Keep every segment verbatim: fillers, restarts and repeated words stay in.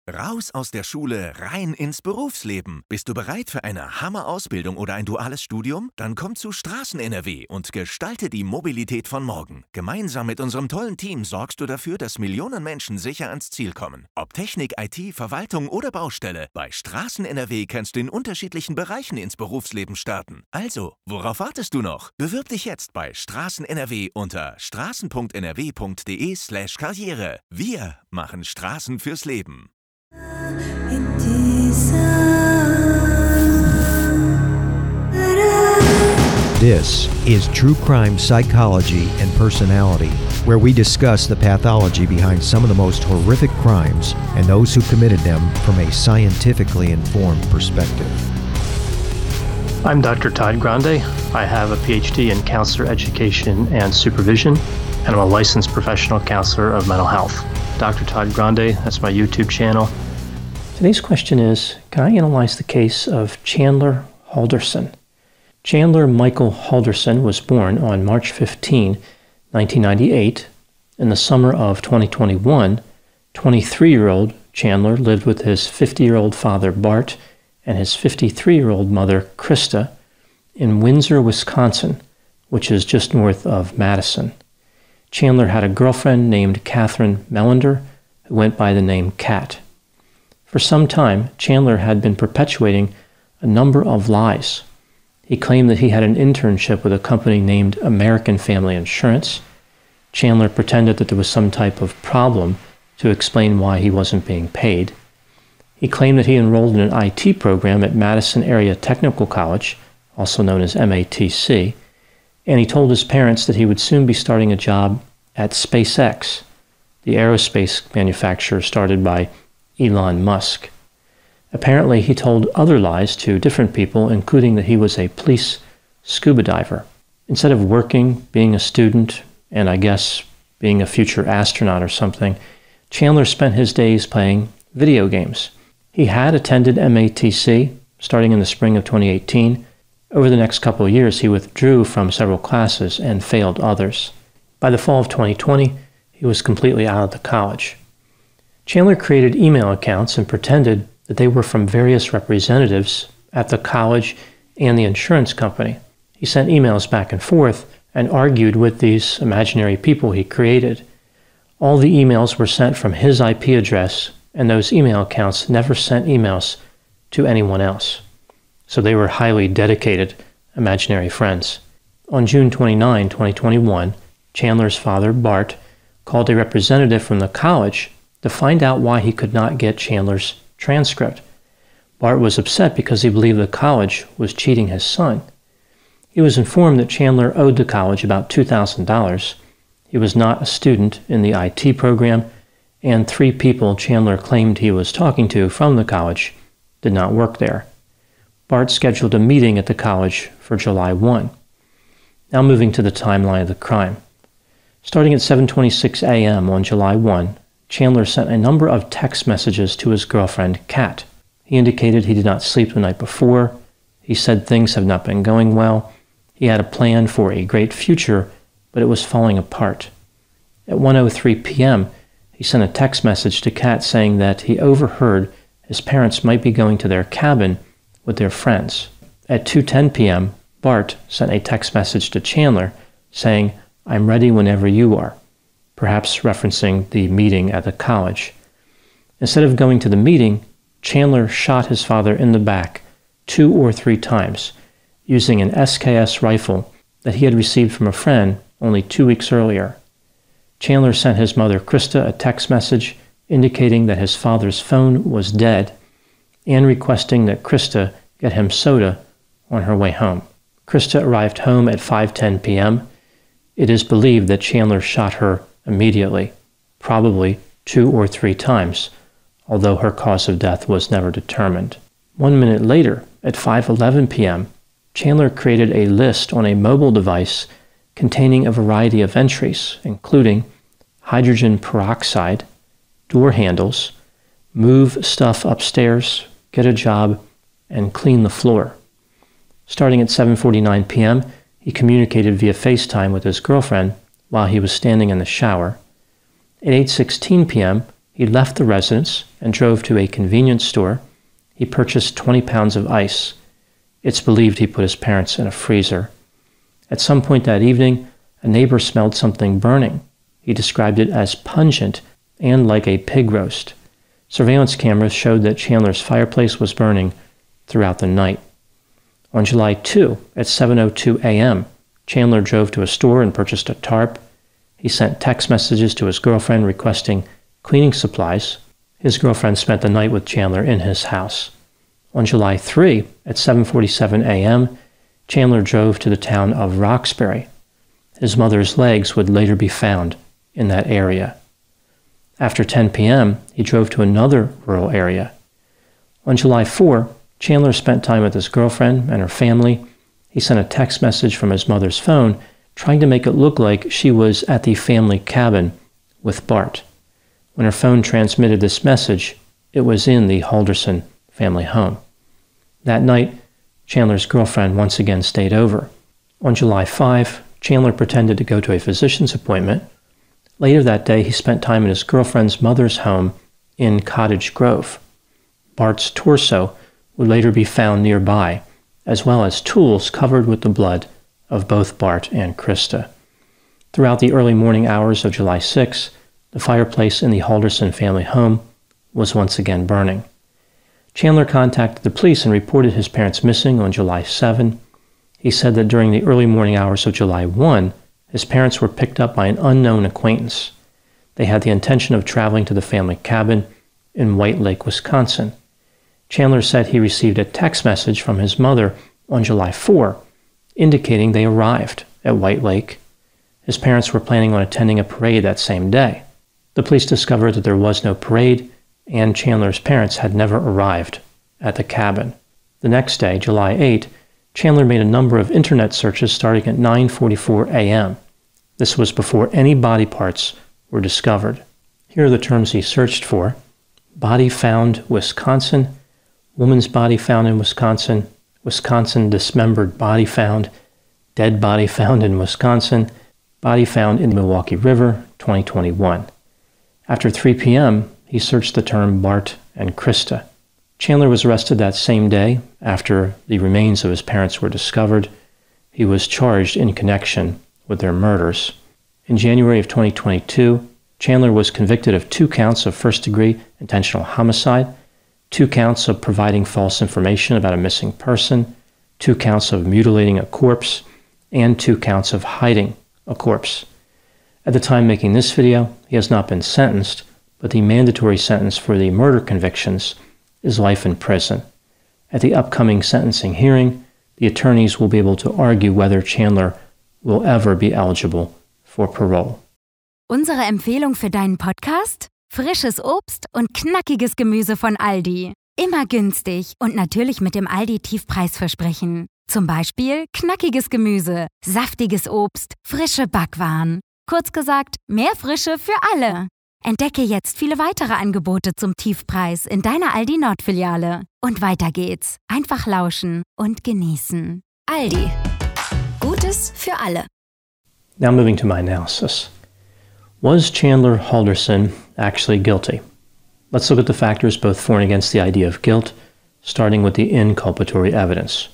Raus aus der Schule, rein ins Berufsleben. Bist du bereit für eine Hammer-Ausbildung oder ein duales Studium? Dann komm zu Straßen-N R W und gestalte die Mobilität von morgen. Gemeinsam mit unserem tollen Team sorgst du dafür, dass Millionen Menschen sicher ans Ziel kommen. Ob Technik, I T, Verwaltung oder Baustelle, bei Straßen-N R W kannst du in unterschiedlichen Bereichen ins Berufsleben starten. Also, worauf wartest du noch? Bewirb dich jetzt bei Straßen-N R W unter straßen punkt n r w punkt d e slash karriere. Wir machen Straßen fürs Leben. This is True Crime Psychology and Personality, where we discuss the pathology behind some of the most horrific crimes and those who committed them from a scientifically informed perspective. I'm Doctor Todd Grande. I have a P H D in counselor education and supervision, and I'm a licensed professional counselor of mental health. Doctor Todd Grande, that's my YouTube channel. Today's question is, can I analyze the case of Chandler Halderson? Chandler Michael Halderson was born on March fifteenth, nineteen ninety-eight. In the summer of twenty twenty-one, twenty-three-year-old Chandler lived with his fifty-year-old father Bart and his fifty-three-year-old mother Krista in Windsor, Wisconsin, which is just north of Madison. Chandler had a girlfriend named Catherine Melander, who went by the name Kat. For some time, Chandler had been perpetuating a number of lies. He claimed that he had an internship with a company named American Family Insurance. Chandler pretended that there was some type of problem to explain why he wasn't being paid. He claimed that he enrolled in an I T program at Madison Area Technical College, also known as M A T C, and he told his parents that he would soon be starting a job at SpaceX, the aerospace manufacturer started by Elon Musk. Apparently, he told other lies to different people, including that he was a police scuba diver. Instead of working, being a student, and I guess being a future astronaut or something, Chandler spent his days playing video games. He had attended M A T C starting in the spring of twenty eighteen. Over the next couple of years, he withdrew from several classes and failed others. By the fall of twenty twenty, he was completely out of the college. Chandler created email accounts and pretended that they were from various representatives at the college and the insurance company. He sent emails back and forth and argued with these imaginary people he created. All the emails were sent from his I P address, and those email accounts never sent emails to anyone else. So they were highly dedicated imaginary friends. On June twenty-ninth, twenty twenty-one, Chandler's father, Bart, called a representative from the college to find out why he could not get Chandler's transcript. Bart was upset because he believed the college was cheating his son. He was informed that Chandler owed the college about two thousand dollars. He was not a student in the I T program, and three people Chandler claimed he was talking to from the college did not work there. Bart scheduled a meeting at the college for July first. Now moving to the timeline of the crime. Starting at seven twenty-six a m on July first, Chandler sent a number of text messages to his girlfriend, Kat. He indicated he did not sleep the night before. He said things have not been going well. He had a plan for a great future, but it was falling apart. At one oh three p m, he sent a text message to Kat saying that he overheard his parents might be going to their cabin with their friends. At two ten p m, Bart sent a text message to Chandler saying, "I'm ready whenever you are," perhaps referencing the meeting at the college. Instead of going to the meeting, Chandler shot his father in the back two or three times using an S K S rifle that he had received from a friend only two weeks earlier. Chandler sent his mother Krista a text message indicating that his father's phone was dead and requesting that Krista get him soda on her way home. Krista arrived home at five ten p m It is believed that Chandler shot her immediately, probably two or three times, although her cause of death was never determined. One minute later, at five eleven p m, Chandler created a list on a mobile device containing a variety of entries, including hydrogen peroxide, door handles, move stuff upstairs, get a job, and clean the floor. Starting at seven forty-nine p m, he communicated via FaceTime with his girlfriend while he was standing in the shower. At eight sixteen p m, He left the residence and drove to a convenience store. He purchased twenty pounds of ice. It's believed he put his parents in a freezer. At some point that evening, a neighbor smelled something burning. He described it as pungent and like a pig roast. Surveillance cameras showed that Chandler's fireplace was burning throughout the night. On July second, at seven oh two a.m., Chandler drove to a store and purchased a tarp. He sent text messages to his girlfriend requesting cleaning supplies. His girlfriend spent the night with Chandler in his house. On July third, at seven forty-seven a.m., Chandler drove to the town of Roxbury. His mother's legs would later be found in that area. After ten p.m., he drove to another rural area. On July fourth, Chandler spent time with his girlfriend and her family. He sent a text message from his mother's phone trying to make it look like she was at the family cabin with Bart. When her phone transmitted this message, it was in the Halderson family home. That night, Chandler's girlfriend once again stayed over. On July fifth, Chandler pretended to go to a physician's appointment. Later that day, he spent time in his girlfriend's mother's home in Cottage Grove. Bart's torso would later be found nearby, as well as tools covered with the blood of both Bart and Krista. Throughout the early morning hours of July sixth, the fireplace in the Halderson family home was once again burning. Chandler contacted the police and reported his parents missing on July seventh. He said that during the early morning hours of July first, his parents were picked up by an unknown acquaintance. They had the intention of traveling to the family cabin in White Lake, Wisconsin. Chandler said he received a text message from his mother on July fourth, indicating they arrived at White Lake. His parents were planning on attending a parade that same day. The police discovered that there was no parade, and Chandler's parents had never arrived at the cabin. The next day, July eighth, Chandler made a number of internet searches starting at nine forty-four a.m. This was before any body parts were discovered. Here are the terms he searched for: body found Wisconsin, woman's body found in Wisconsin, Wisconsin dismembered body found, dead body found in Wisconsin, body found in the Milwaukee River, twenty twenty-one. After three p.m., he searched the term Bart and Krista. Chandler was arrested that same day after the remains of his parents were discovered. He was charged in connection with their murders. In January of twenty twenty-two, Chandler was convicted of two counts of first-degree intentional homicide, two counts of providing false information about a missing person, two counts of mutilating a corpse, and two counts of hiding a corpse. At the time making this video, he has not been sentenced, but the mandatory sentence for the murder convictions is life in prison. At the upcoming sentencing hearing, the attorneys will be able to argue whether Chandler will ever be eligible for parole. Unsere Empfehlung für deinen Podcast? Frisches Obst und knackiges Gemüse von Aldi. Immer günstig und natürlich mit dem Aldi-Tiefpreisversprechen. Zum Beispiel knackiges Gemüse, saftiges Obst, frische Backwaren. Kurz gesagt, mehr Frische für alle. Entdecke jetzt viele weitere Angebote zum Tiefpreis in deiner Aldi Nord-Filiale. Und weiter geht's. Einfach lauschen und genießen. Aldi. Gutes für alle. Now moving to my analysis. Was Chandler Halderson actually guilty? Let's look at the factors both for and against the idea of guilt, starting with the inculpatory evidence.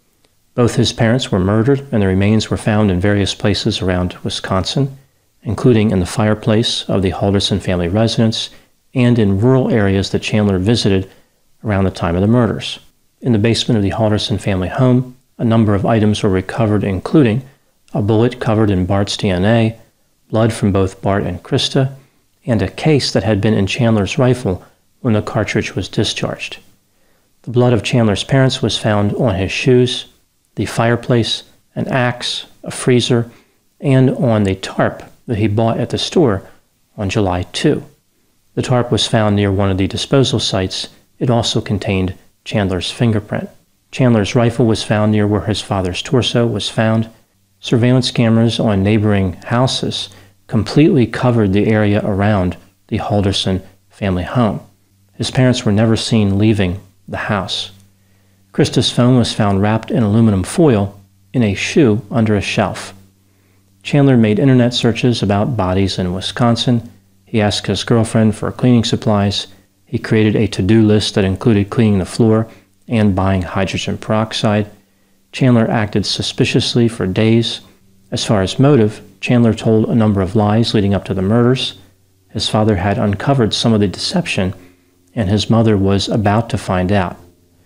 Both his parents were murdered, and their remains were found in various places around Wisconsin, including in the fireplace of the Halderson family residence and in rural areas that Chandler visited around the time of the murders. In the basement of the Halderson family home, a number of items were recovered, including a bullet covered in Bart's D N A, blood from both Bart and Krista, and a case that had been in Chandler's rifle when the cartridge was discharged. The blood of Chandler's parents was found on his shoes, the fireplace, an axe, a freezer, and on the tarp that he bought at the store on July second. The tarp was found near one of the disposal sites. It also contained Chandler's fingerprint. Chandler's rifle was found near where his father's torso was found. Surveillance cameras on neighboring houses completely covered the area around the Halderson family home. His parents were never seen leaving the house. Krista's phone was found wrapped in aluminum foil in a shoe under a shelf. Chandler made internet searches about bodies in Wisconsin. He asked his girlfriend for cleaning supplies. He created a to-do list that included cleaning the floor and buying hydrogen peroxide. Chandler acted suspiciously for days. As far as motive, Chandler told a number of lies leading up to the murders. His father had uncovered some of the deception, and his mother was about to find out.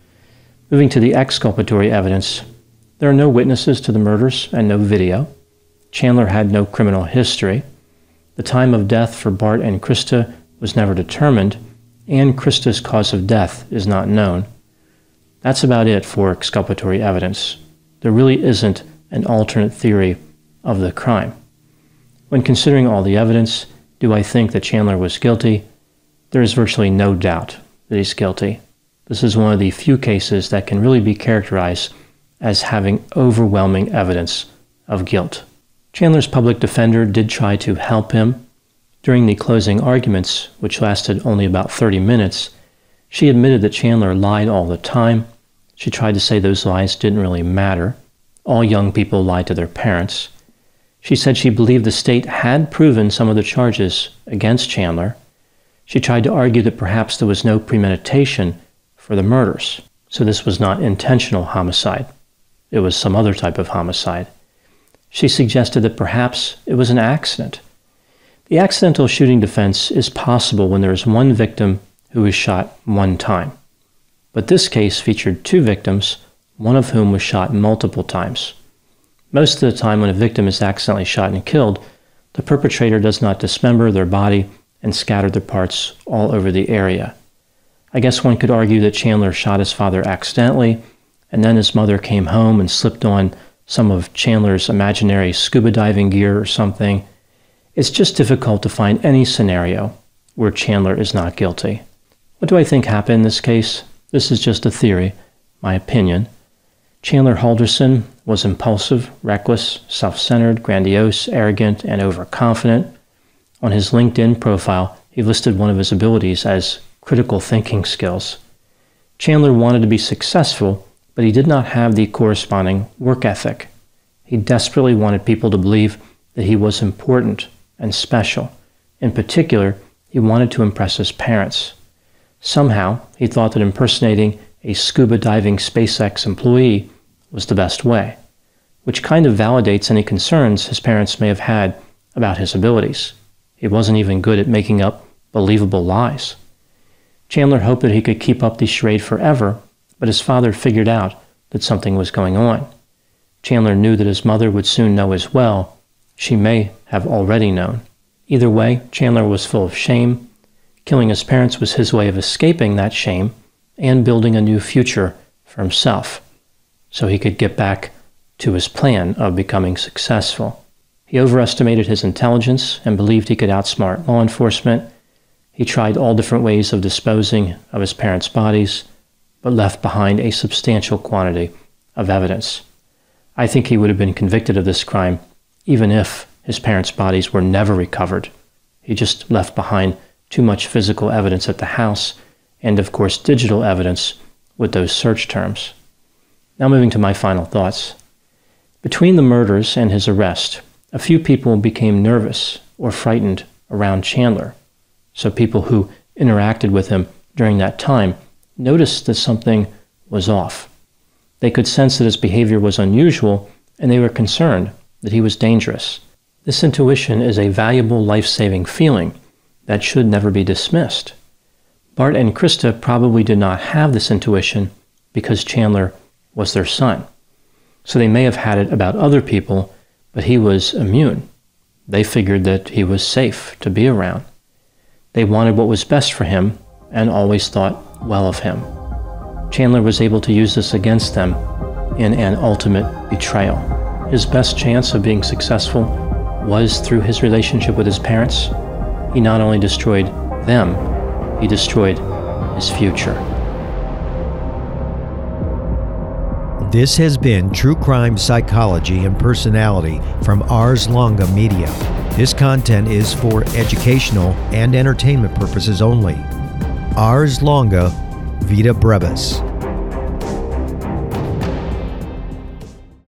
Moving to the exculpatory evidence, there are no witnesses to the murders and no video. Chandler had no criminal history. The time of death for Bart and Krista was never determined, and Krista's cause of death is not known. That's about it for exculpatory evidence. There really isn't an alternate theory of the crime. When considering all the evidence, do I think that Chandler was guilty? There is virtually no doubt that he's guilty. This is one of the few cases that can really be characterized as having overwhelming evidence of guilt. Chandler's public defender did try to help him. During the closing arguments, which lasted only about thirty minutes, she admitted that Chandler lied all the time. She tried to say those lies didn't really matter. All young people lie to their parents. She said she believed the state had proven some of the charges against Chandler. She tried to argue that perhaps there was no premeditation for the murders, so this was not intentional homicide. It was some other type of homicide. She suggested that perhaps it was an accident. The accidental shooting defense is possible when there is one victim who was shot one time. But this case featured two victims, one of whom was shot multiple times. Most of the time when a victim is accidentally shot and killed, the perpetrator does not dismember their body and scatter their parts all over the area. I guess one could argue that Chandler shot his father accidentally, and then his mother came home and slipped on some of Chandler's imaginary scuba diving gear or something. It's just difficult to find any scenario where Chandler is not guilty. What do I think happened in this case? This is just a theory, my opinion. Chandler Halderson was impulsive, reckless, self-centered, grandiose, arrogant, and overconfident. On his LinkedIn profile, he listed one of his abilities as critical thinking skills. Chandler wanted to be successful, but he did not have the corresponding work ethic. He desperately wanted people to believe that he was important and special. In particular, he wanted to impress his parents. Somehow, he thought that impersonating a scuba diving SpaceX employee was the best way, which kind of validates any concerns his parents may have had about his abilities. He wasn't even good at making up believable lies. Chandler hoped that he could keep up the charade forever, but his father figured out that something was going on. Chandler knew that his mother would soon know as well. She may have already known. Either way, Chandler was full of shame. Killing his parents was his way of escaping that shame and building a new future for himself, so he could get back to his plan of becoming successful. He overestimated his intelligence and believed he could outsmart law enforcement. He tried all different ways of disposing of his parents' bodies, but left behind a substantial quantity of evidence. I think he would have been convicted of this crime even if his parents' bodies were never recovered. He just left behind too much physical evidence at the house and, of course, digital evidence with those search terms. Now moving to my final thoughts. Between the murders and his arrest, a few people became nervous or frightened around Chandler. So people who interacted with him during that time noticed that something was off. They could sense that his behavior was unusual, and they were concerned that he was dangerous. This intuition is a valuable life-saving feeling that should never be dismissed. Bart and Krista probably did not have this intuition because Chandler was their son. So they may have had it about other people, but he was immune. They figured that he was safe to be around. They wanted what was best for him and always thought well of him. Chandler was able to use this against them in an ultimate betrayal. His best chance of being successful was through his relationship with his parents. He not only destroyed them, he destroyed his future. This has been True Crime Psychology and Personality from Ars Longa Media. This content is for educational and entertainment purposes only. Ars Longa Vita Brevis.